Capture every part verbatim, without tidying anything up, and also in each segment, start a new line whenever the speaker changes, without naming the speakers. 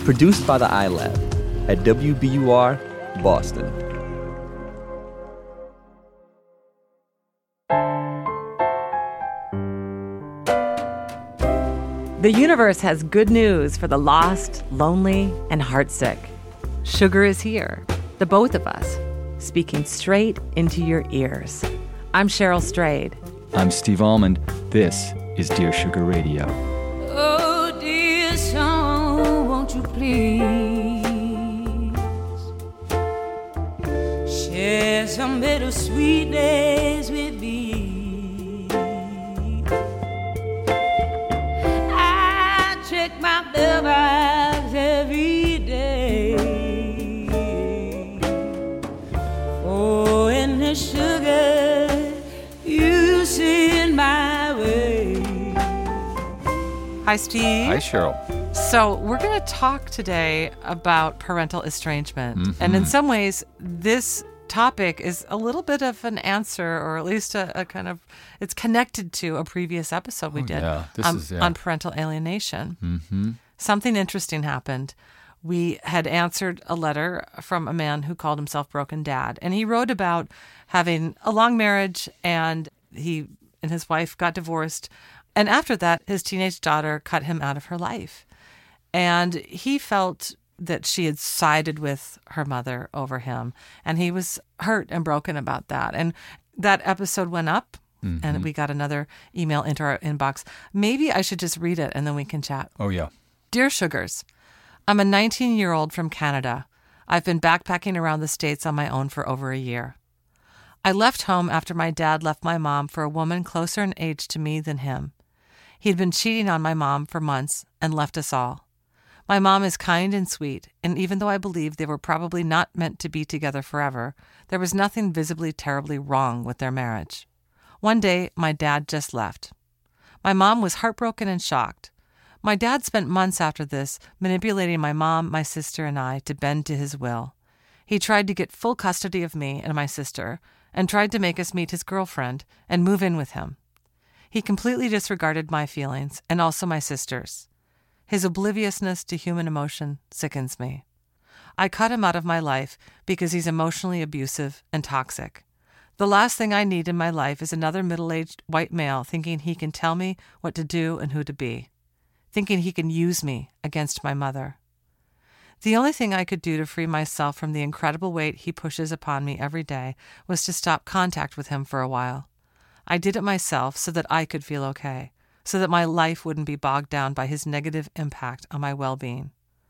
Produced by the iLab at W B U R, Boston.
The universe has good news for the lost, lonely, and heartsick. Sugar is here, the both of us, speaking straight into your ears. I'm Cheryl Strayed.
I'm Steve Almond. This is Dear Sugar Radio.
Oh, dear song, won't you please share some bittersweet days with me? I check my mailbox every day. Oh, and the sugar you send my way.
Hi, Steve.
Hi, Cheryl.
So we're going to talk today about parental estrangement.
Mm-hmm.
And in some ways, this topic is a little bit of an answer, or at least a, a kind of, it's connected to a previous episode we
Oh,
did
yeah. This
on,
is, yeah.
on parental alienation.
Mm-hmm.
Something interesting happened. We had answered a letter from a man who called himself Broken Dad. And he wrote about having a long marriage, and he and his wife got divorced. And after that, his teenage daughter cut him out of her life. And he felt that she had sided with her mother over him. And he was hurt and broken about that. And that episode went up, mm-hmm. and we got another email into our inbox. Maybe I should just read it, and then we can chat.
Oh, yeah.
Dear Sugars, I'm a nineteen-year-old from Canada. I've been backpacking around the States on my own for over a year. I left home after my dad left my mom for a woman closer in age to me than him. He'd been cheating on my mom for months and left us all. My mom is kind and sweet, and even though I believe they were probably not meant to be together forever, there was nothing visibly terribly wrong with their marriage. One day, my dad just left. My mom was heartbroken and shocked. My dad spent months after this manipulating my mom, my sister, and I to bend to his will. He tried to get full custody of me and my sister, and tried to make us meet his girlfriend and move in with him. He completely disregarded my feelings, and also my sister's. His obliviousness to human emotion sickens me. I cut him out of my life because he's emotionally abusive and toxic. The last thing I need in my life is another middle-aged white male thinking he can tell me what to do and who to be, thinking he can use me against my mother. The only thing I could do to free myself from the incredible weight he pushes upon me every day was to stop contact with him for a while. I did it myself so that I could feel okay, so that my life wouldn't be bogged down by his negative impact on my well-being.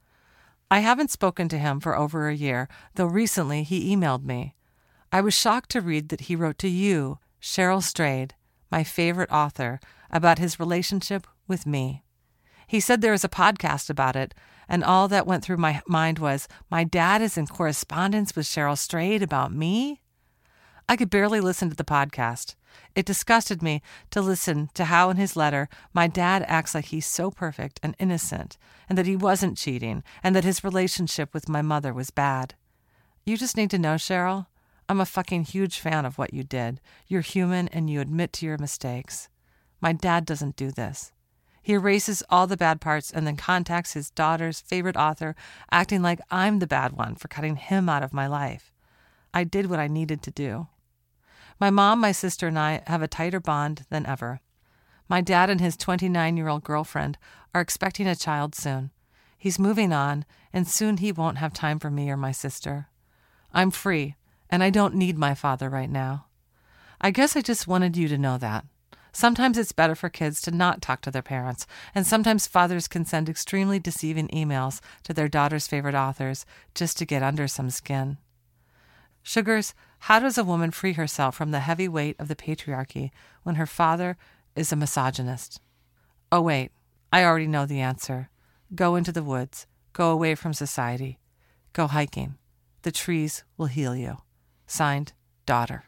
I haven't spoken to him for over a year, though recently he emailed me. I was shocked to read that he wrote to you, Cheryl Strayed, my favorite author, about his relationship with me. He said there is a podcast about it, and all that went through my mind was, my dad is in correspondence with Cheryl Strayed about me? I could barely listen to the podcast. It disgusted me to listen to how in his letter my dad acts like he's so perfect and innocent, and that he wasn't cheating, and that his relationship with my mother was bad. You just need to know, Cheryl, I'm a fucking huge fan of what you did. You're human and you admit to your mistakes. My dad doesn't do this. He erases all the bad parts and then contacts his daughter's favorite author, acting like I'm the bad one for cutting him out of my life. I did what I needed to do. My mom, my sister, and I have a tighter bond than ever. My dad and his twenty-nine-year-old girlfriend are expecting a child soon. He's moving on, and soon he won't have time for me or my sister. I'm free, and I don't need my father right now. I guess I just wanted you to know that. Sometimes it's better for kids to not talk to their parents, and sometimes fathers can send extremely deceiving emails to their daughter's favorite authors just to get under some skin. Sugars, how does a woman free herself from the heavy weight of the patriarchy when her father is a misogynist? Oh, wait, I already know the answer. Go into the woods. Go away from society. Go hiking. The trees will heal you. Signed, Daughter.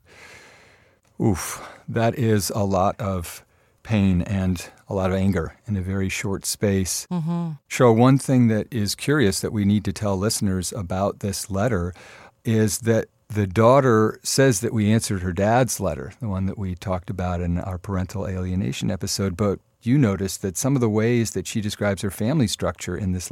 Oof, that is a lot of pain and a lot of anger in a very short space.
Mm-hmm.
Cheryl, one thing that is curious that we need to tell listeners about this letter is that the daughter says that we answered her dad's letter, the one that we talked about in our parental alienation episode, but you noticed that some of the ways that she describes her family structure in this letter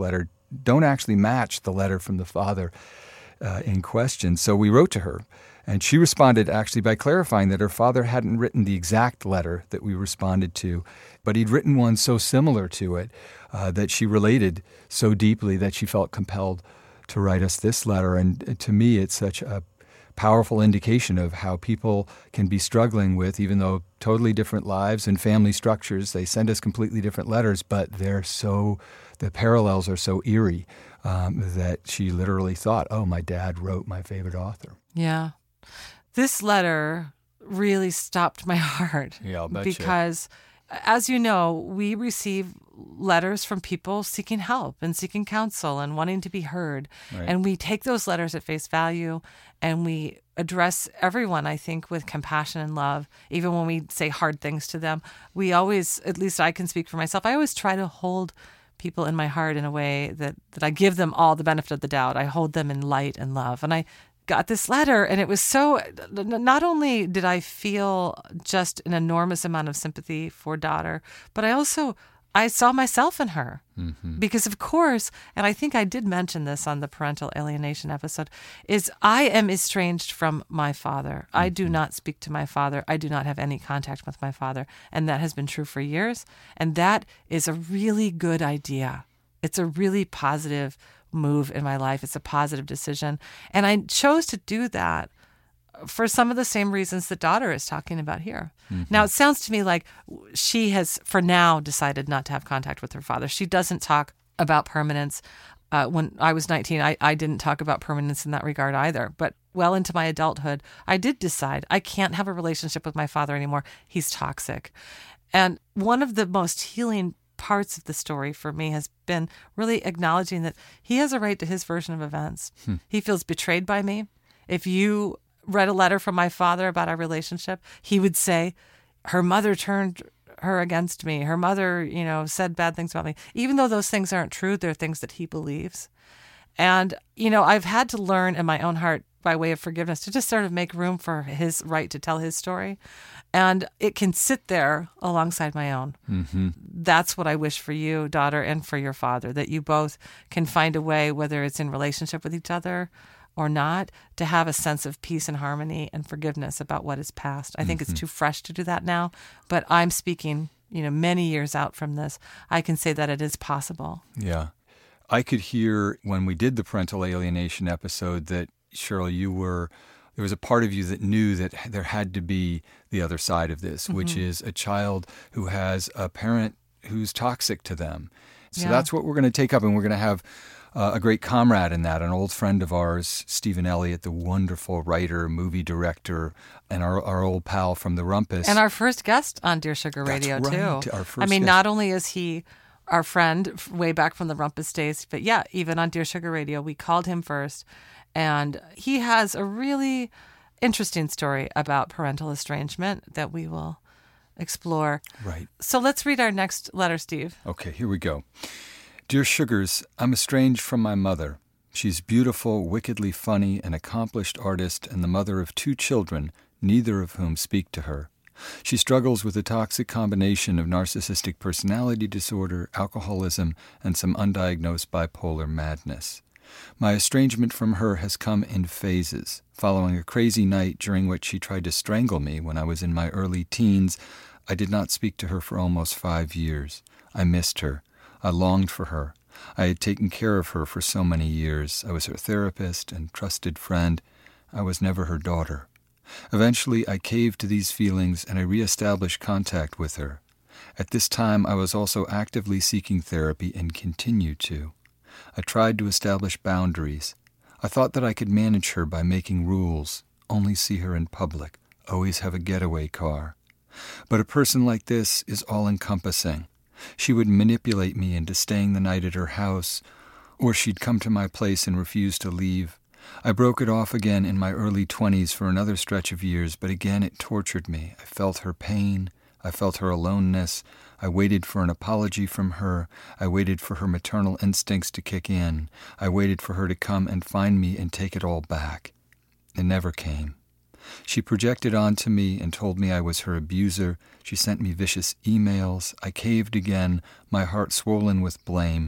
don't actually match the letter from the father uh, in question. So we wrote to her, and she responded actually by clarifying that her father hadn't written the exact letter that we responded to, but he'd written one so similar to it uh, that she related so deeply that she felt compelled to write us this letter. And to me, it's such a powerful indication of how people can be struggling with, even though totally different lives and family structures, they send us completely different letters, but they're so, the parallels are so eerie um, that she literally thought, oh, my dad wrote my favorite author.
Yeah. This letter really stopped my heart.
Yeah, I'll bet
because, you. As you know, we receive letters from people seeking help and seeking counsel and wanting to be heard.
Right.
And we take those letters at face value and we address everyone, I think, with compassion and love. Even when we say hard things to them, we always, at least I can speak for myself, I always try to hold people in my heart in a way that, that I give them all the benefit of the doubt. I hold them in light and love. And I got this letter, and it was so, not only did I feel just an enormous amount of sympathy for daughter, but I also, I saw myself in her. Mm-hmm. Because of course, and I think I did mention this on the parental alienation episode, is I am estranged from my father. Mm-hmm. I do not speak to my father. I do not have any contact with my father. And that has been true for years. And that is a really good idea. It's a really positive move in my life. It's a positive decision. And I chose to do that for some of the same reasons that daughter is talking about here. Mm-hmm. Now, it sounds to me like she has, for now, decided not to have contact with her father. She doesn't talk about permanence. Uh, when I was nineteen, I, I didn't talk about permanence in that regard either. But well into my adulthood, I did decide I can't have a relationship with my father anymore. He's toxic. And one of the most healing parts of the story for me has been really acknowledging that he has a right to his version of events. Hmm. He feels betrayed by me. If you read a letter from my father about our relationship, he would say, her mother turned her against me. Her mother, you know, said bad things about me. Even though those things aren't true, they're things that he believes. And, you know, I've had to learn in my own heart by way of forgiveness to just sort of make room for his right to tell his story. And it can sit there alongside my own. Mm-hmm. That's what I wish for you, daughter, and for your father, that you both can find a way, whether it's in relationship with each other or not, to have a sense of peace and harmony and forgiveness about what is past. I think mm-hmm. it's too fresh to do that now, but I'm speaking, you know, many years out from this. I can say that it is possible.
Yeah. I could hear when we did the parental alienation episode that, Cheryl, you were, there was a part of you that knew that there had to be the other side of this, mm-hmm. which is a child who has a parent who's toxic to them. So yeah. that's what we're going to take up, and we're going to have uh, a great comrade in that, an old friend of ours, Stephen Elliott, the wonderful writer, movie director, and our, our old pal from the Rumpus.
And our first guest on Dear Sugar Radio,
that's right.
too.
Our first
I mean,
guest.
Not only is he our friend way back from the Rumpus days, but yeah, even on Dear Sugar Radio, we called him first. And he has a really interesting story about parental estrangement that we will explore.
Right.
So let's read our next letter, Steve.
Okay, here we go. Dear Sugars, I'm estranged from my mother. She's beautiful, wickedly funny, an accomplished artist, and the mother of two children, neither of whom speak to her. She struggles with a toxic combination of narcissistic personality disorder, alcoholism, and some undiagnosed bipolar madness. My estrangement from her has come in phases. Following a crazy night during which she tried to strangle me when I was in my early teens, I did not speak to her for almost five years. I missed her. I longed for her. I had taken care of her for so many years. I was her therapist and trusted friend. I was never her daughter. Eventually, I caved to these feelings and I reestablished contact with her. At this time, I was also actively seeking therapy and continue to. I tried to establish boundaries. I thought that I could manage her by making rules, only see her in public, always have a getaway car. But a person like this is all-encompassing. She would manipulate me into staying the night at her house, or she'd come to my place and refuse to leave. I broke it off again in my early twenties for another stretch of years, but again it tortured me. I felt her pain. I felt her aloneness. I waited for an apology from her. I waited for her maternal instincts to kick in. I waited for her to come and find me and take it all back. It never came. She projected onto me and told me I was her abuser. She sent me vicious emails. I caved again, my heart swollen with blame.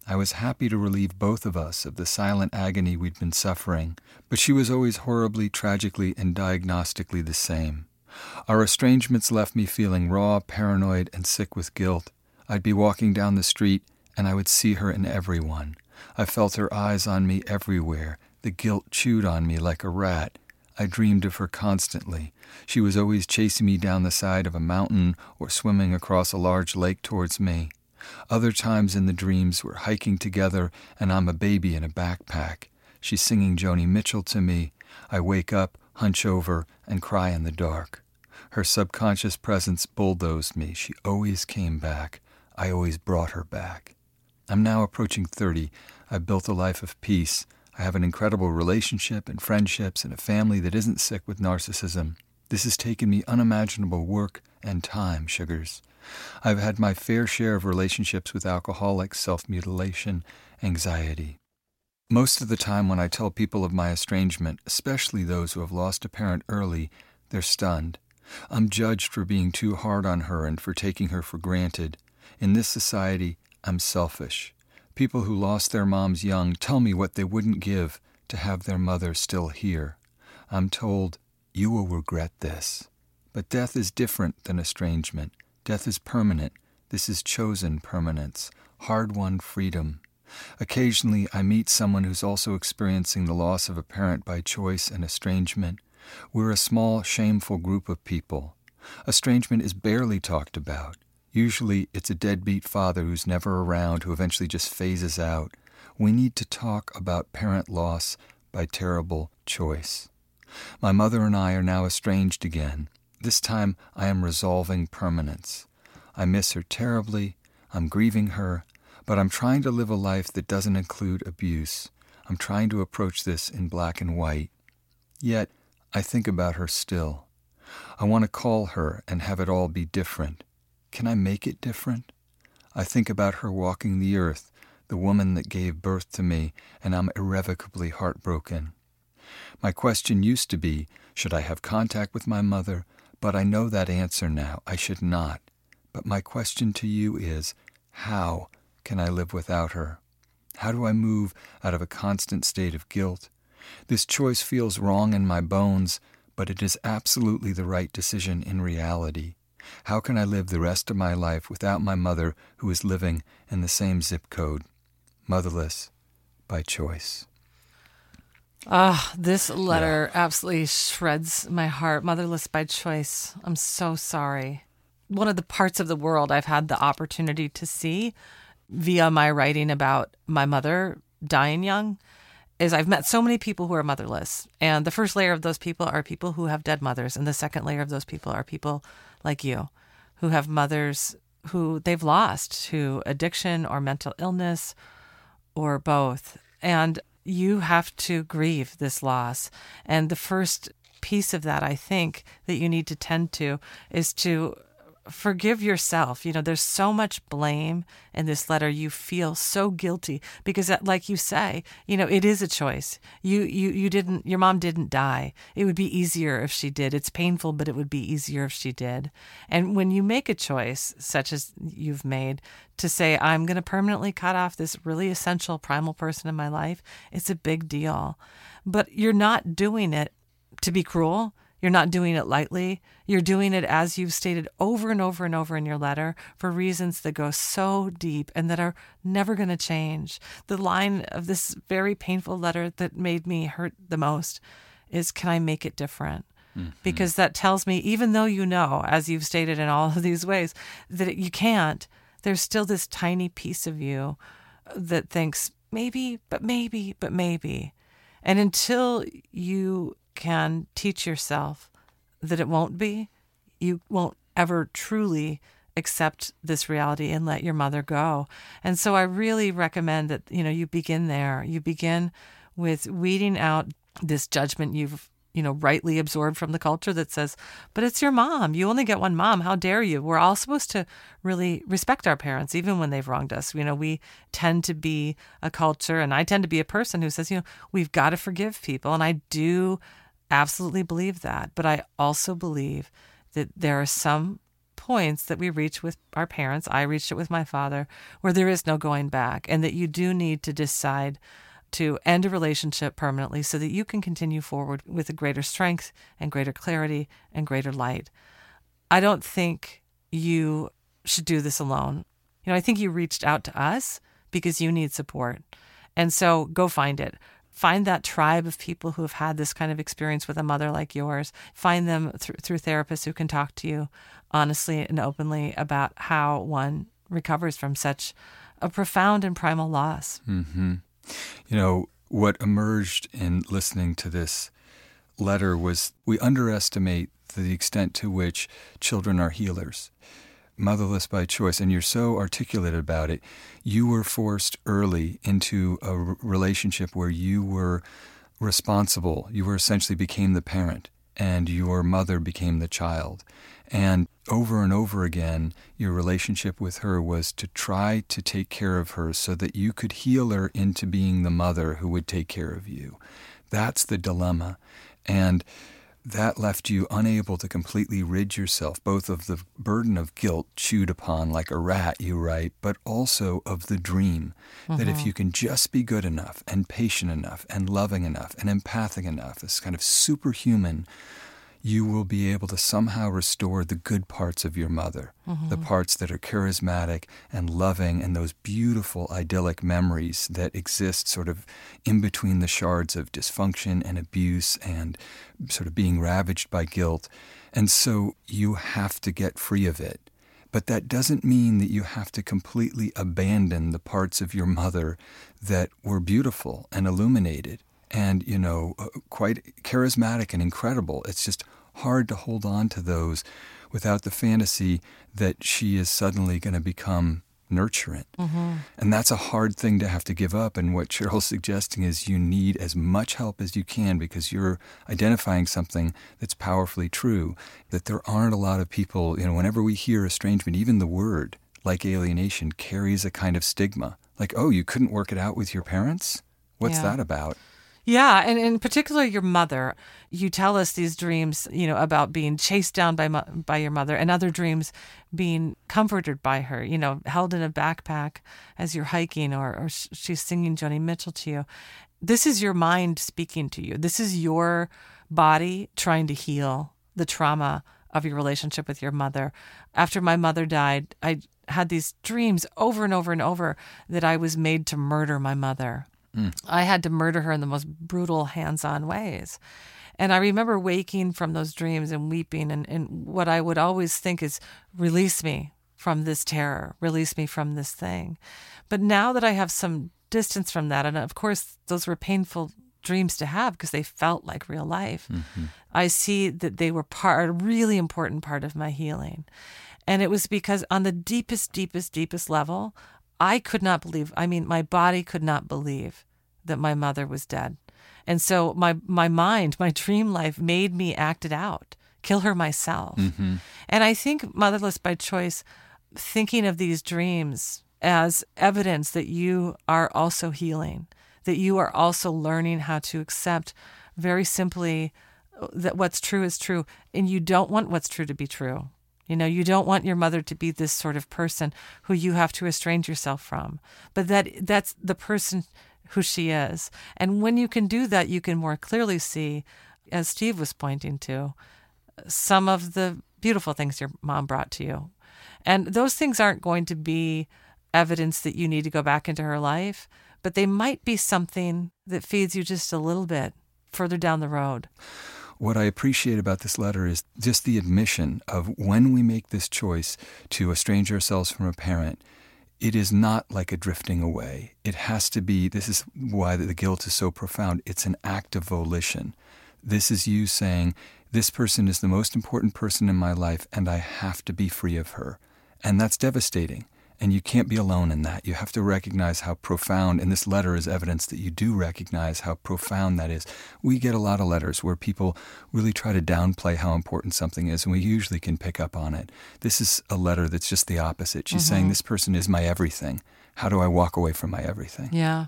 I was happy to relieve both of us of the silent agony we'd been suffering, but she was always horribly, tragically, and diagnostically the same. Our estrangements left me feeling raw, paranoid, and sick with guilt. I'd be walking down the street, and I would see her in everyone. I felt her eyes on me everywhere. The guilt chewed on me like a rat. I dreamed of her constantly. She was always chasing me down the side of a mountain or swimming across a large lake towards me. Other times in the dreams we're hiking together and I'm a baby in a backpack. She's singing Joni Mitchell to me. I wake up, hunch over, and cry in the dark. Her subconscious presence bulldozed me. She always came back. I always brought her back. I'm now approaching thirty. I've built a life of peace. I have an incredible relationship and friendships and a family that isn't sick with narcissism. This has taken me unimaginable work and time, Sugars. I've had my fair share of relationships with alcoholics, self-mutilation, anxiety. Most of the time when I tell people of my estrangement, especially those who have lost a parent early, they're stunned. I'm judged for being too hard on her and for taking her for granted. In this society, I'm selfish. People who lost their moms young tell me what they wouldn't give to have their mother still here. I'm told, you will regret this. But death is different than estrangement. Death is permanent. This is chosen permanence, hard-won freedom. Occasionally, I meet someone who's also experiencing the loss of a parent by choice and estrangement. We're a small, shameful group of people. Estrangement is barely talked about. Usually, it's a deadbeat father who's never around who eventually just phases out. We need to talk about parent loss by terrible choice. My mother and I are now estranged again. This time, I am resolving permanence. I miss her terribly. I'm grieving her. But I'm trying to live a life that doesn't include abuse. I'm trying to approach this in black and white. Yet, I think about her still. I want to call her and have it all be different. Can I make it different? I think about her walking the earth, the woman that gave birth to me, and I'm irrevocably heartbroken. My question used to be, should I have contact with my mother? But I know that answer now. I should not. But my question to you is, how can I live without her? How do I move out of a constant state of guilt? This choice feels wrong in my bones, but it is absolutely the right decision in reality. How can I live the rest of my life without my mother who is living in the same zip code? Motherless by choice.
Ah, oh, this letter yeah. absolutely shreds my heart. Motherless by choice. I'm so sorry. One of the parts of the world I've had the opportunity to see via my writing about my mother dying young is I've met so many people who are motherless. And the first layer of those people are people who have dead mothers. And the second layer of those people are people like you who have mothers who they've lost to addiction or mental illness or both. And you have to grieve this loss. And the first piece of that, I think, that you need to tend to is to forgive yourself. You know, there's so much blame in this letter. You feel so guilty because, like you say, you know, it is a choice. You, you, you didn't, your mom didn't die. It would be easier if she did. It's painful, but it would be easier if she did. And when you make a choice, such as you've made, to say, I'm going to permanently cut off this really essential primal person in my life, it's a big deal. But you're not doing it to be cruel. You're not doing it lightly. You're doing it, as you've stated over and over and over in your letter, for reasons that go so deep and that are never going to change. The line of this very painful letter that made me hurt the most is, can I make it different? Mm-hmm. Because that tells me, even though you know, as you've stated in all of these ways, that you can't, there's still this tiny piece of you that thinks, maybe, but maybe, but maybe. And until you can teach yourself that it won't be, you won't ever truly accept this reality and let your mother go. And so I really recommend that, you know, you begin there. You begin with weeding out this judgment you've, you know, rightly absorbed from the culture that says, but it's your mom. You only get one mom. How dare you? We're all supposed to really respect our parents, even when they've wronged us. You know, we tend to be a culture, and I tend to be a person who says, you know, we've got to forgive people. And I do absolutely believe that. But I also believe that there are some points that we reach with our parents. I reached it with my father, where there is no going back, and that you do need to decide to end a relationship permanently so that you can continue forward with a greater strength and greater clarity and greater light. I don't think you should do this alone. You know, I think you reached out to us because you need support. And so go find it. Find that tribe of people who have had this kind of experience with a mother like yours. Find them th- through therapists who can talk to you honestly and openly about how one recovers from such a profound and primal loss.
Mm-hmm. You know, what emerged in listening to this letter was we underestimate the extent to which children are healers. Motherless by choice, and you're so articulate about it. You were forced early into a r- relationship where you were responsible. You were essentially became the parent, and your mother became the child. And over and over again, your relationship with her was to try to take care of her so that you could heal her into being the mother who would take care of you. That's the dilemma. And that left you unable to completely rid yourself both of the burden of guilt chewed upon like a rat, you write, but also of the dream mm-hmm. that if you can just be good enough and patient enough and loving enough and empathic enough, this kind of superhuman, you will be able to somehow restore the good parts of your mother, mm-hmm. the parts that are charismatic and loving and those beautiful idyllic memories that exist sort of in between the shards of dysfunction and abuse and sort of being ravaged by guilt. And so you have to get free of it. But that doesn't mean that you have to completely abandon the parts of your mother that were beautiful and illuminated and, you know, uh, quite charismatic and incredible. It's just hard to hold on to those without the fantasy that she is suddenly going to become nurturant. Mm-hmm. And that's a hard thing to have to give up. And what Cheryl's suggesting is you need as much help as you can because you're identifying something that's powerfully true, that there aren't a lot of people, you know, whenever we hear estrangement, even the word, like alienation, carries a kind of stigma. Like, oh, you couldn't work it out with your parents? What's
yeah.
that about?
Yeah, and in particular, your mother. You tell us these dreams, you know, about being chased down by mo- by your mother, and other dreams being comforted by her, you know, held in a backpack as you're hiking, or, or sh- she's singing Joni Mitchell to you. This is your mind speaking to you. This is your body trying to heal the trauma of your relationship with your mother. After my mother died, I had these dreams over and over and over that I was made to murder my mother. Mm. I had to murder her in the most brutal, hands-on ways. And I remember waking from those dreams and weeping, and, and what I would always think is, release me from this terror, release me from this thing. But now that I have some distance from that, and of course those were painful dreams to have because they felt like real life, mm-hmm. I see that they were part, a really important part of my healing. And it was because on the deepest, deepest, deepest level, I could not believe, I mean, my body could not believe that my mother was dead. And so my my mind, my dream life made me act it out, kill her myself. Mm-hmm. And I think Motherless by Choice, thinking of these dreams as evidence that you are also healing, that you are also learning how to accept very simply that what's true is true, and you don't want what's true to be true. You know, you don't want your mother to be this sort of person who you have to estrange yourself from, but that that's the person who she is. And when you can do that, you can more clearly see, as Steve was pointing to, some of the beautiful things your mom brought to you. And those things aren't going to be evidence that you need to go back into her life, but they might be something that feeds you just a little bit further down the road.
What I appreciate about this letter is just the admission of when we make this choice to estrange ourselves from a parent, it is not like a drifting away. It has to be, this is why the guilt is so profound, it's an act of volition. This is you saying, this person is the most important person in my life and I have to be free of her. And that's devastating. And you can't be alone in that. You have to recognize how profound, and this letter is evidence that you do recognize how profound that is. We get a lot of letters where people really try to downplay how important something is, and we usually can pick up on it. This is a letter that's just the opposite. She's mm-hmm. saying, this person is my everything. How do I walk away from my everything?
Yeah.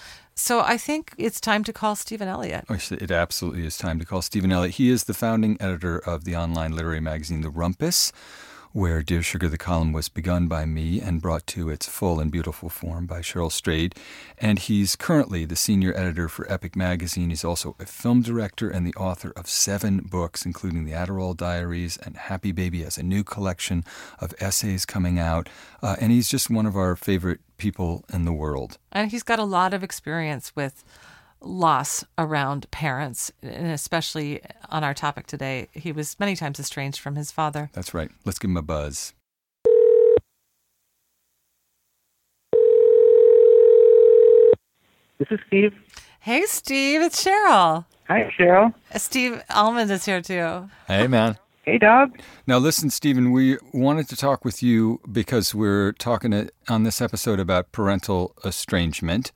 So I think it's time to call Stephen Elliott.
Oh, it absolutely is time to call Stephen Elliott. He is the founding editor of the online literary magazine, The Rumpus, where Dear Sugar, the column was begun by me and brought to its full and beautiful form by Cheryl Strayed. And he's currently the senior editor for Epic Magazine. He's also a film director and the author of seven books, including The Adderall Diaries and Happy Baby, has a new collection of essays coming out. Uh, and he's just one of our favorite people in the world.
And he's got a lot of experience with loss around parents, and especially on our topic today. He was many times estranged from his father.
That's right. Let's give him a buzz.
This is Steve.
Hey, Steve, it's Cheryl.
Hi, Cheryl.
Steve Almond is here, too.
Hey, man.
Hey, dog.
Now, listen, Stephen, we wanted to talk with you because we're talking on this episode about parental estrangement.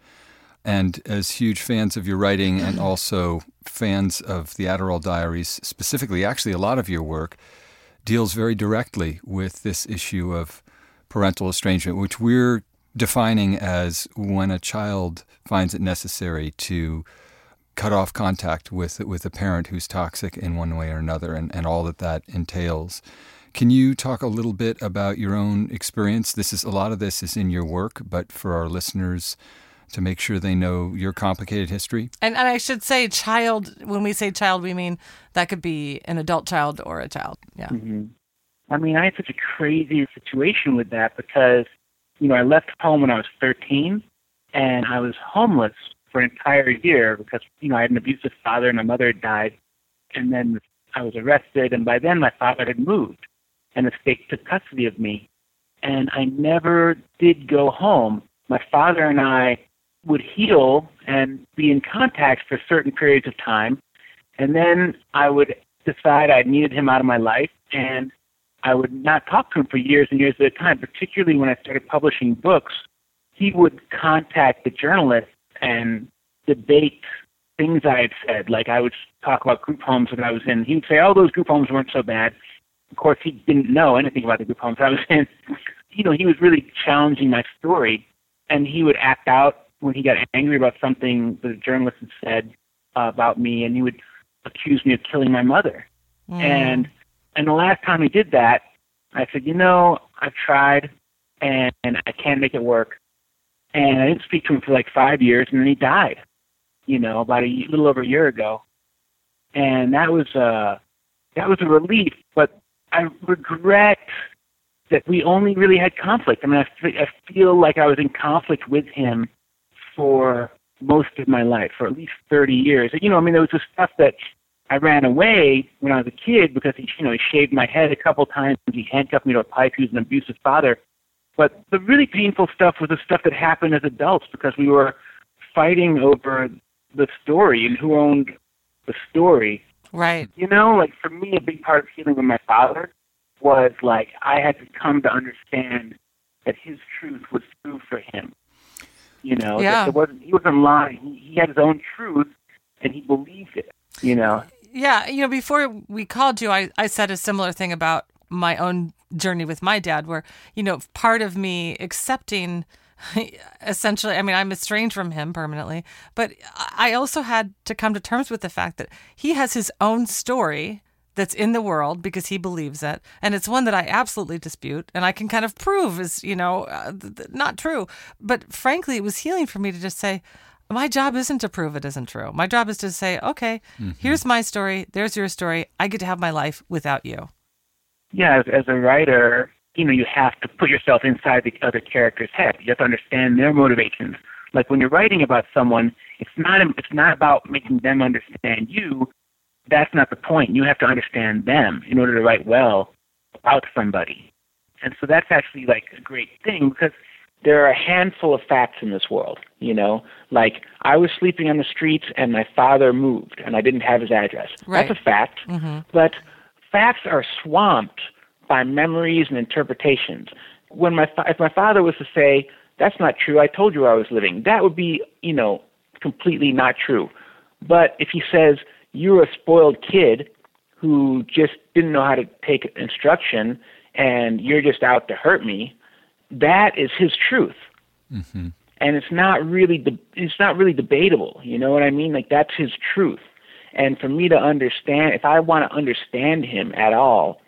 And as huge fans of your writing and also fans of the Adderall Diaries, specifically, actually a lot of your work deals very directly with this issue of parental estrangement, which we're defining as when a child finds it necessary to cut off contact with with a parent who's toxic in one way or another, and, and all that that entails. Can you talk a little bit about your own experience? This is a lot of this is in your work, but for our listeners, to make sure they know your complicated history.
And, and I should say child, when we say child, we mean that could be an adult child or a child. Yeah.
Mm-hmm. I mean, I had such a crazy situation with that because, you know, I left home when I was thirteen, and I was homeless for an entire year because, you know, I had an abusive father and my mother had died. And then I was arrested, and by then my father had moved, and the state took custody of me. And I never did go home. My father and I would heal and be in contact for certain periods of time. And then I would decide I needed him out of my life, and I would not talk to him for years and years at a time, particularly when I started publishing books. He would contact the journalists and debate things I had said. Like I would talk about group homes that I was in. He would say, oh, those group homes weren't so bad. Of course, he didn't know anything about the group homes I was in. You know, he was really challenging my story, and he would act out when he got angry about something the journalist had said uh, about me, and he would accuse me of killing my mother. Mm. And and the last time he did that, I said, you know, I've tried, and, and I can't make it work. And I didn't speak to him for like five years, and then he died, you know, about a little over a year ago. And that was uh, that was a relief, but I regret that we only really had conflict. I mean, I, f- I feel like I was in conflict with him for most of my life, for at least thirty years. You know, I mean, there was this stuff that I ran away when I was a kid because he, you know, he shaved my head a couple times. He handcuffed me to a pipe. He was an abusive father. But the really painful stuff was the stuff that happened as adults because we were fighting over the story and who owned the story.
Right.
You know, like for me, a big part of healing with my father was like I had to come to understand that his truth was true for him. You know,
yeah.
that there wasn't, he wasn't lying. He, he had his own truth, and he believed it, you know.
Yeah, you know, before we called you, I, I said a similar thing about my own journey with my dad, where, you know, part of me accepting, essentially, I mean, I'm estranged from him permanently, but I also had to come to terms with the fact that he has his own story that's in the world because he believes it. And it's one that I absolutely dispute and I can kind of prove is, you know, uh, th- th- not true. But frankly, it was healing for me to just say, my job isn't to prove it isn't true. My job is to say, okay, mm-hmm. here's my story. There's your story. I get to have my life without you.
Yeah, as, as a writer, you know, you have to put yourself inside the other character's head. You have to understand their motivations. Like when you're writing about someone, it's not it's not about making them understand you. That's not the point. You have to understand them in order to write well about somebody. And so that's actually like a great thing because there are a handful of facts in this world, you know, like I was sleeping on the streets and my father moved and I didn't have his address.
Right.
That's a fact.
Mm-hmm.
But facts are swamped by memories and interpretations. When my fa- if my father was to say, that's not true, I told you where I was living, that would be, you know, completely not true. But if he says, you're a spoiled kid who just didn't know how to take instruction and you're just out to hurt me, that is his truth. Mm-hmm. And it's not really de- it's not really debatable, you know what I mean? Like that's his truth. And for me to understand, if I want to understand him at all,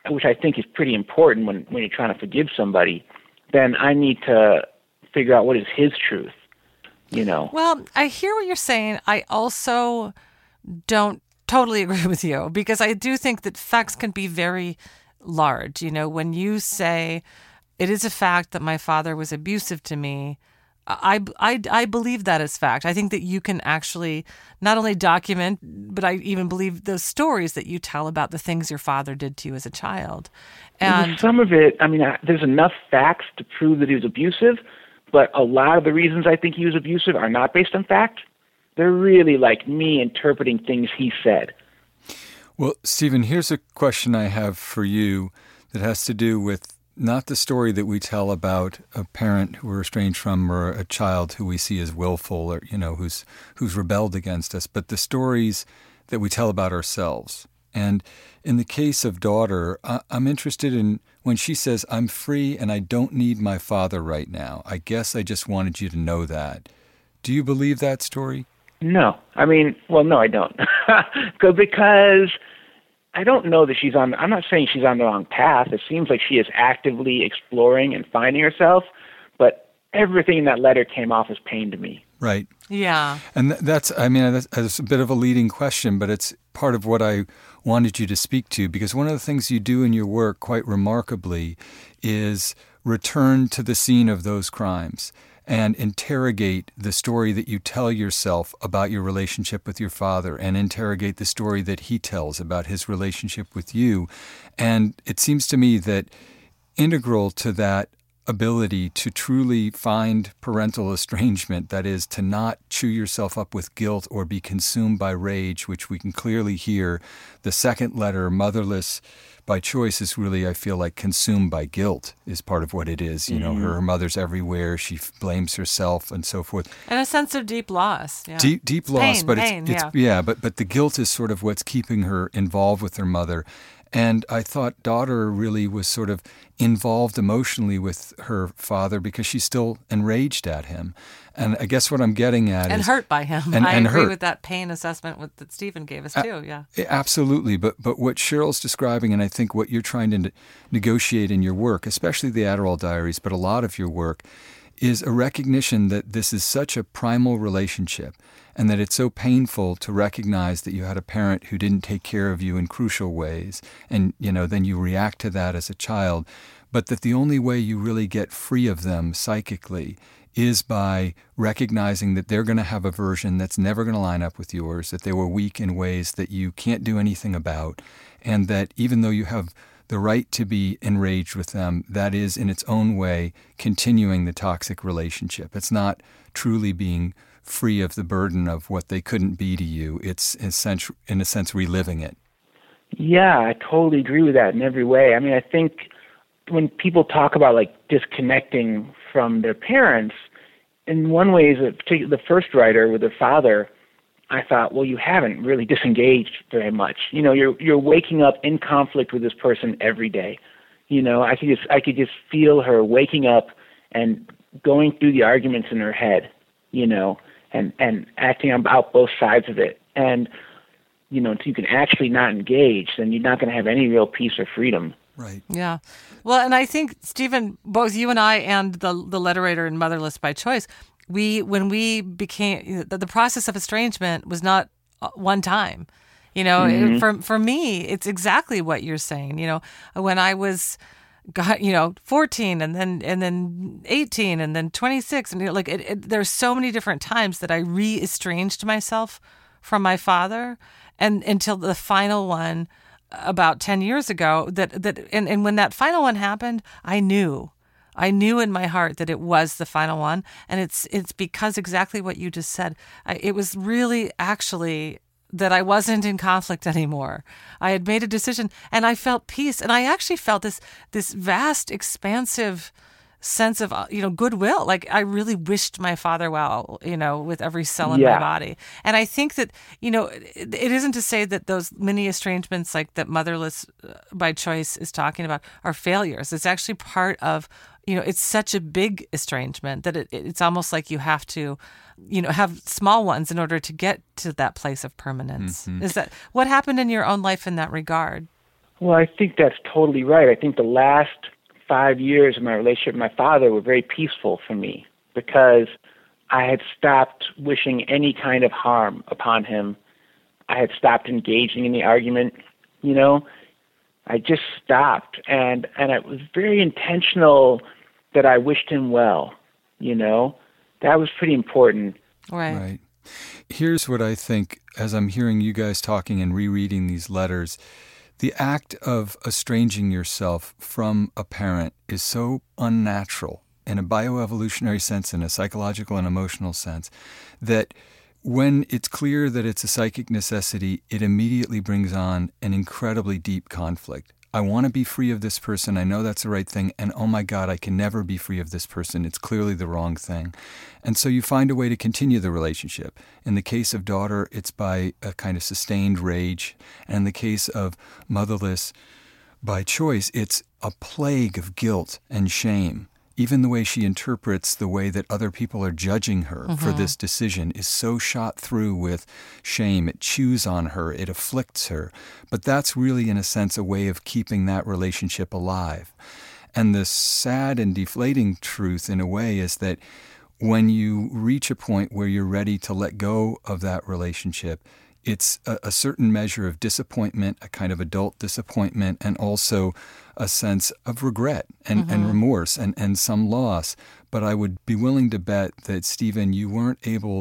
which I think is pretty important when, when you're trying to forgive somebody, then I need to figure out what is his truth, you know?
Well, I hear what you're saying. I also don't totally agree with you, because I do think that facts can be very large. You know, when you say it is a fact that my father was abusive to me, I, I, I believe that as fact. I think that you can actually not only document, but I even believe those stories that you tell about the things your father did to you as a child. And
well, some of it, I mean, there's enough facts to prove that he was abusive, but a lot of the reasons I think he was abusive are not based on fact. They're really like me interpreting things he said.
Well, Stephen, here's a question I have for you that has to do with not the story that we tell about a parent who we're estranged from or a child who we see as willful or, you know, who's who's rebelled against us, but the stories that we tell about ourselves. And in the case of daughter, I, I'm interested in when she says, I'm free and I don't need my father right now. I guess I just wanted you to know that. Do you believe that story?
No. I mean, well, no, I don't. Because I don't know that she's on, I'm not saying she's on the wrong path. It seems like she is actively exploring and finding herself, but everything in that letter came off as pain to me.
Right.
yeah.
And th- that's, I mean, that's, that's a bit of a leading question, but it's part of what I wanted you to speak to, because one of the things you do in your work quite remarkably is return to the scene of those crimes and interrogate the story that you tell yourself about your relationship with your father and interrogate the story that he tells about his relationship with you. And it seems to me that integral to that ability to truly find parental estrangement, that is, to not chew yourself up with guilt or be consumed by rage, which we can clearly hear. The second letter, Motherless by Choice, is really, I feel like, consumed by guilt is part of what it is. You know,
Mm-hmm.
her, her mother's everywhere. She f- blames herself and so forth.
And a sense of deep loss. Yeah.
Deep, deep loss,
Pain,
but
pain,
it's, it's
yeah.
yeah, but but the guilt is sort of what's keeping her involved with her mother. And I thought daughter really was sort of involved emotionally with her father because she's still enraged at him. And I guess what I'm getting at
and
is
hurt by him.
And,
I
and
agree
hurt.
with that pain assessment with, that Stephen gave us too. Yeah.
Absolutely. But but what Cheryl's describing, and I think what you're trying to ne- negotiate in your work, especially the Adderall Diaries, but a lot of your work, is a recognition that this is such a primal relationship and that it's so painful to recognize that you had a parent who didn't take care of you in crucial ways. And, you know, then you react to that as a child. But that the only way you really get free of them psychically is by recognizing that they're going to have a version that's never going to line up with yours, that they were weak in ways that you can't do anything about, and that even though you have the right to be enraged with them, that is in its own way continuing the toxic relationship. It's not truly being free of the burden of what they couldn't be to you. It's in a sense, in a sense reliving it.
Yeah, I totally agree with that in every way. I mean, I think when people talk about like disconnecting from their parents, in one way, is particularly the first writer with their father, I thought, well, you haven't really disengaged very much. You know, you're you're waking up in conflict with this person every day. You know, I could just I could just feel her waking up and going through the arguments in her head, you know, and, and acting about both sides of it. And, you know, until you can actually not engage, then you're not going to have any real peace or freedom.
Right.
Yeah. Well, and I think, Stephen, both you and I and the the letter writer in Motherless by Choice, we when we became, the, the process of estrangement was not one time. You know,
Mm-hmm.
it, for for me, it's exactly what you're saying. You know, when I was, got you know, fourteen and then and then eighteen and then twenty-six, and you know, like it, it, there's so many different times that I re-estranged myself from my father, and until the final one about ten years ago, that that and, and when that final one happened, I knew. I knew in my heart that it was the final one, and it's it's because exactly what you just said. I, it was really actually that I wasn't in conflict anymore. I had made a decision, and I felt peace, and I actually felt this this vast, expansive sense of, you know, goodwill. Like I really wished my father well, you know, with every cell in
Yeah.
my body. And I think that, you know, it, it isn't to say that those many estrangements like that Motherless by Choice is talking about are failures. It's actually part of, you know, it's such a big estrangement that it, it's almost like you have to, you know, have small ones in order to get to that place of permanence.
Mm-hmm.
Is that what happened in your own life in that regard?
Well, I think that's totally right. I think the last five years of my relationship with my father were very peaceful for me because I had stopped wishing any kind of harm upon him. I had stopped engaging in the argument, you know. I just stopped, and, and it was very intentional that I wished him well, you know. That was pretty important.
Right.
Right. Here's what I think as I'm hearing you guys talking and rereading these letters. The act of estranging yourself from a parent is so unnatural in a bioevolutionary sense, in a psychological and emotional sense, that when it's clear that it's a psychic necessity, it immediately brings on an incredibly deep conflict. I want to be free of this person. I know that's the right thing. And oh my God, I can never be free of this person. It's clearly the wrong thing. And so you find a way to continue the relationship. In the case of daughter, it's by a kind of sustained rage. And in the case of motherless, by choice, it's a plague of guilt and shame. Even the way she interprets the way that other people are judging her mm-hmm. for this decision is so shot through with shame. It chews on her. It afflicts her. But that's really, in a sense, a way of keeping that relationship alive. And the sad and deflating truth, in a way, is that when you reach a point where you're ready to let go of that relationship, it's a, a certain measure of disappointment, a kind of adult disappointment, and also a sense of regret and, mm-hmm. and remorse and, and some loss. But I would be willing to bet that, Stephen, you weren't able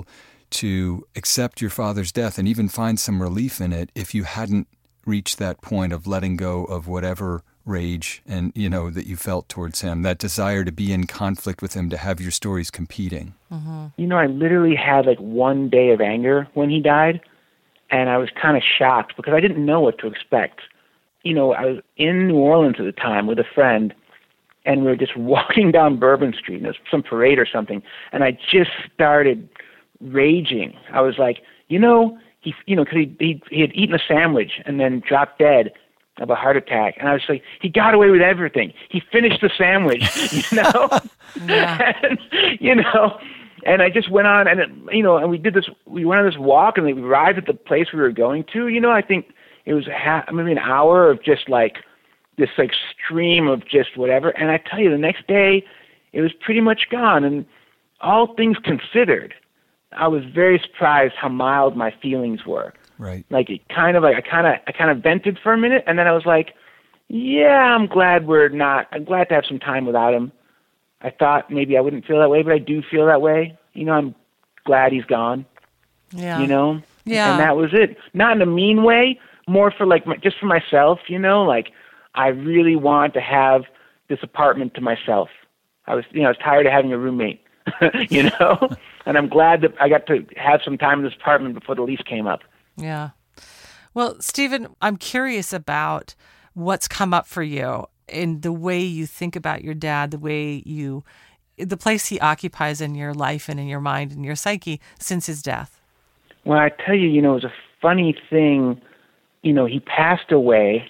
to accept your father's death and even find some relief in it if you hadn't reached that point of letting go of whatever rage and, you know, that you felt towards him, that desire to be in conflict with him, to have your stories competing.
Mm-hmm.
You know, I literally had like one day of anger when he died. And I was kind of shocked because I didn't know what to expect. You know, I was in New Orleans at the time with a friend, and we were just walking down Bourbon Street, and there was some parade or something, and I just started raging. I was like, you know, he, you know, because he, he he had eaten a sandwich and then dropped dead of a heart attack, and I was like, he got away with everything. He finished the sandwich, you know,
yeah.
and, you know. And I just went on, and it, you know, and we did this. We went on this walk, and we arrived at the place we were going to. You know, I think it was half, maybe an hour of just like this like stream of just whatever. And I tell you, the next day, it was pretty much gone. And all things considered, I was very surprised how mild my feelings were.
Right.
Like it kind of like I kind of I kind of vented for a minute, and then I was like, yeah, I'm glad we're not. I'm glad to have some time without him. I thought maybe I wouldn't feel that way, but I do feel that way. You know, I'm glad he's gone.
Yeah.
You know?
Yeah.
And that was it. Not in a mean way, more for like, my, just for myself, you know? Like, I really want to have this apartment to myself. I was, you know, I was tired of having a roommate, you know? And I'm glad that I got to have some time in this apartment before the lease came up.
Yeah. Well, Stephen, I'm curious about what's come up for you in the way you think about your dad, the way you, the place he occupies in your life and in your mind and your psyche since his death.
Well, I tell you, you know, it was a funny thing. You know, he passed away,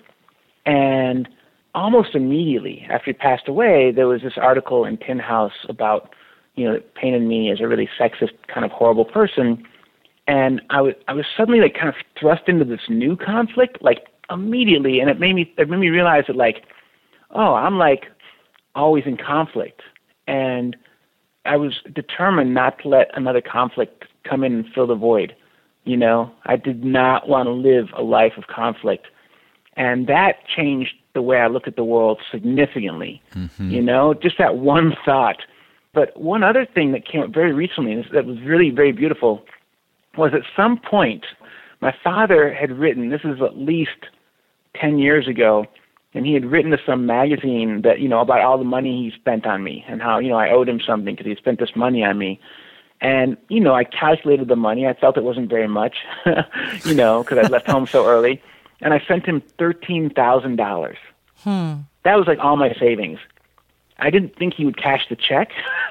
and almost immediately after he passed away, there was this article in Tin House about, you know, that painted me as a really sexist, kind of horrible person. And I was, I was suddenly like kind of thrust into this new conflict, like immediately, and it made me, it made me realize that like, oh, I'm like always in conflict. And I was determined not to let another conflict come in and fill the void. You know, I did not want to live a life of conflict. And that changed the way I look at the world significantly. Mm-hmm. You know, just that one thought. But one other thing that came up very recently that was really very beautiful was at some point my father had written, this is at least ten years ago, and he had written to some magazine that, you know, about all the money he spent on me and how, you know, I owed him something because he spent this money on me. And, you know, I calculated the money. I felt it wasn't very much, you know, because I left home so early. And I sent him thirteen thousand dollars.
Hmm.
That was like all my savings. I didn't think he would cash the check.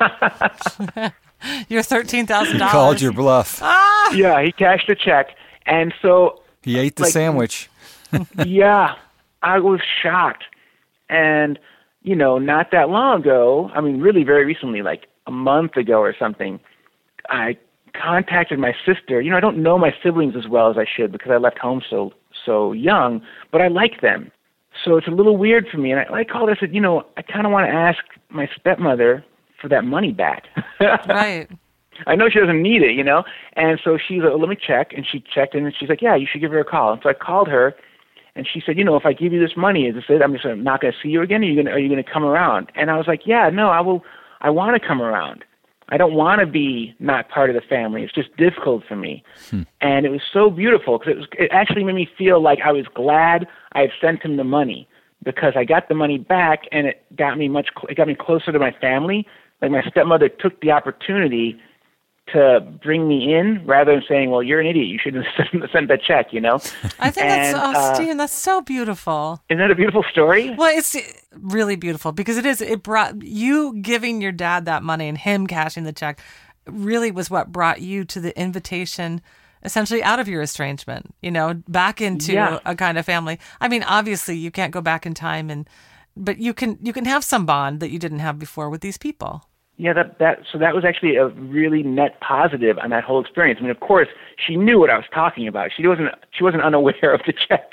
Your thirteen thousand dollars.
He called your bluff.
Ah!
Yeah, he cashed the check. And so...
He ate the
like,
sandwich.
Yeah. I was shocked. And, you know, not that long ago, I mean, really very recently, like a month ago or something, I contacted my sister. You know, I don't know my siblings as well as I should because I left home so so young, but I like them. so it's a little weird for me. And I, I called her, I said, you know, I kind of want to ask my stepmother for that money back.
Right.
I know she doesn't need it, you know? And so she's like, let me check. And she checked in, and she's like, yeah, you should give her a call. And so I called her, and she said, you know, if I give you this money, is this it? I'm just I'm not going to see you again? Are you going to, are you going to come around? And I was like, yeah, no, I will. I want to come around. I don't want to be not part of the family. It's just difficult for me. Hmm. And it was so beautiful because it, was, it actually made me feel like I was glad I had sent him the money, because I got the money back, and it got me much. It got me closer to my family. Like, my stepmother took the opportunity to bring me in rather than saying, well, you're an idiot, you shouldn't have sent that check, you know?
I think
and,
that's, oh,
uh,
Stephen, that's so beautiful.
Isn't that a beautiful story?
Well, it's really beautiful because it is, it brought, you giving your dad that money and him cashing the check really was what brought you to the invitation, essentially out of your estrangement, you know, back into
yeah.
a kind of family. I mean, obviously you can't go back in time, and, but you can, you can have some bond that you didn't have before with these people.
Yeah, that that so that was actually a really net positive on that whole experience. I mean, of course, she knew what I was talking about. She wasn't she wasn't unaware of the check.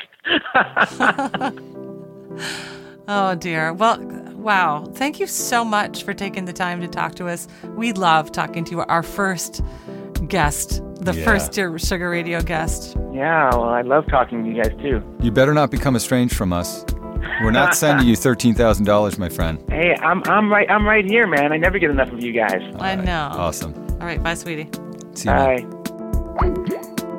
Oh dear. Well, wow. Thank you so much for taking the time to talk to us. We love talking to our first guest, the
Yeah.
first Dear Sugar Radio guest.
Yeah, well, I love talking to you guys too.
You better not become estranged from us. We're not sending you thirteen thousand dollars, my friend.
Hey, I'm I'm right I'm right here, man. I never get enough of you guys.
All
I
right.
know.
Awesome.
All right. Bye, sweetie.
See you, man.
Bye.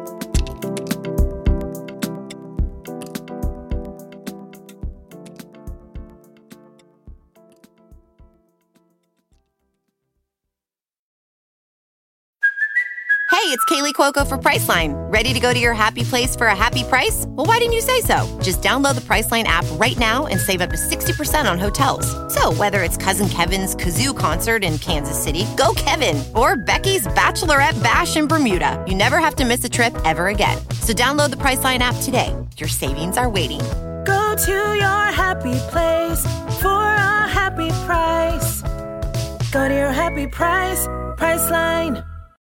Hey, it's Kaylee Cuoco for Priceline. Ready to go to your happy place for a happy price? Well, why didn't you say so? Just download the Priceline app right now and save up to sixty percent on hotels. So whether it's Cousin Kevin's Kazoo Concert in Kansas City, go Kevin, or Becky's Bachelorette Bash in Bermuda, you never have to miss a trip ever again. So download the Priceline app today. Your savings are waiting.
Go to your happy place for a happy price. Go to your happy price, Priceline.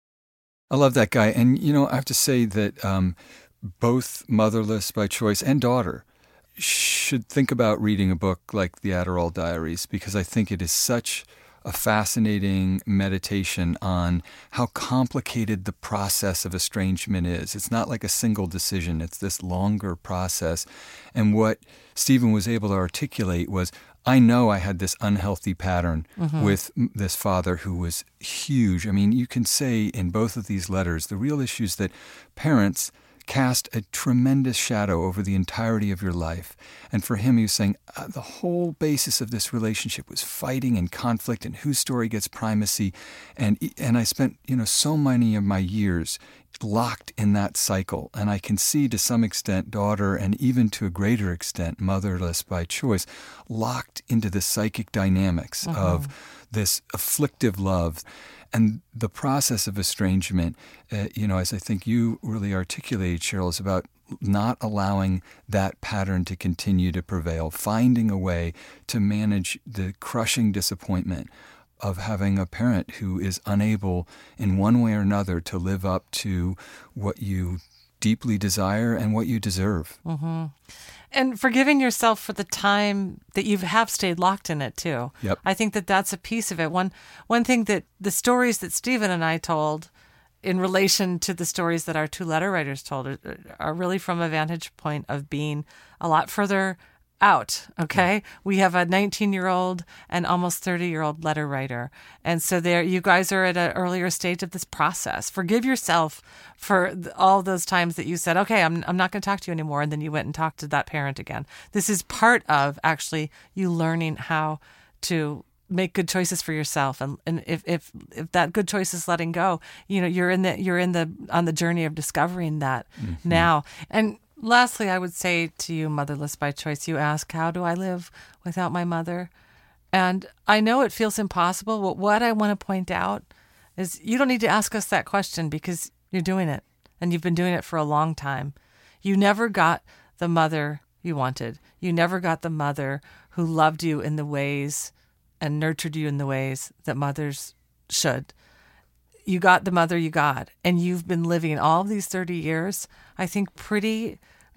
I love that guy. And, you know, I have to say that um, both Motherless by Choice and Daughter should think about reading a book like The Adderall Diaries, because I think it is such a fascinating meditation on how complicated the process of estrangement is. It's not like a single decision. It's this longer process. And what Stephen was able to articulate was, I know I had this unhealthy pattern mm-hmm. with this father who was huge. I mean, you can say in both of these letters, the real issue is that parents cast a tremendous shadow over the entirety of your life. And for him, he was saying uh, the whole basis of this relationship was fighting and conflict and whose story gets primacy. And and I spent, you know, so many of my years locked in that cycle. And I can see to some extent Daughter, and even to a greater extent Motherless by Choice, locked into the psychic dynamics uh-huh. of this afflictive love. And the process of estrangement, uh, you know, as I think you really articulated, Cheryl, is about not allowing that pattern to continue to prevail, finding a way to manage the crushing disappointment of having a parent who is unable in one way or another to live up to what you deeply desire and what you deserve.
Mm-hmm. And forgiving yourself for the time that you have stayed locked in it, too.
Yep.
I think that that's a piece of it. One one thing that the stories that Stephen and I told in relation to the stories that our two letter writers told are, are really from a vantage point of being a lot further out, okay? We have a nineteen-year-old and almost thirty-year-old letter writer. And so there, you guys are at an earlier stage of this process. Forgive yourself for all those times that you said, okay, I'm I'm not going to talk to you anymore, and then you went and talked to that parent again. This is part of actually you learning how to make good choices for yourself, and, and if, if if that good choice is letting go, you know, you're in the you're in the on the journey of discovering that mm-hmm. now. And lastly, I would say to you, Motherless by Choice, you ask, how do I live without my mother? And I know it feels impossible, but what I want to point out is you don't need to ask us that question because you're doing it, and you've been doing it for a long time. You never got the mother you wanted. You never got the mother who loved you in the ways and nurtured you in the ways that mothers should. You got the mother you got, and you've been living all of these thirty years, I think, pretty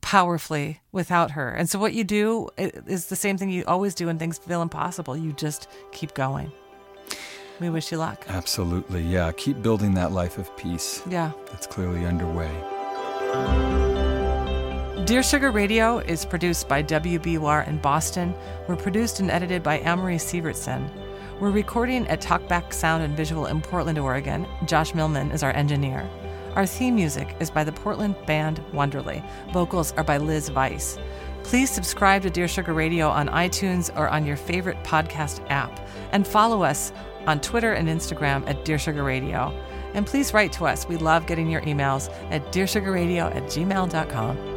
powerfully without her. And so what you do is the same thing you always do when things feel impossible. You just keep going. We wish you luck.
Absolutely. Yeah. Keep building that life of peace.
Yeah.
That's clearly underway.
Dear Sugar Radio is produced by W B U R in Boston. We're produced and edited by Amory Sievertson. We're recording at Talkback Sound and Visual in Portland, Oregon. Josh Millman is our engineer. Our theme music is by the Portland band Wonderly. Vocals are by Liz Weiss. Please subscribe to Dear Sugar Radio on iTunes or on your favorite podcast app. And follow us on Twitter and Instagram at Dear Sugar Radio. And please write to us. We love getting your emails at dearsugarradio at gmail dot com.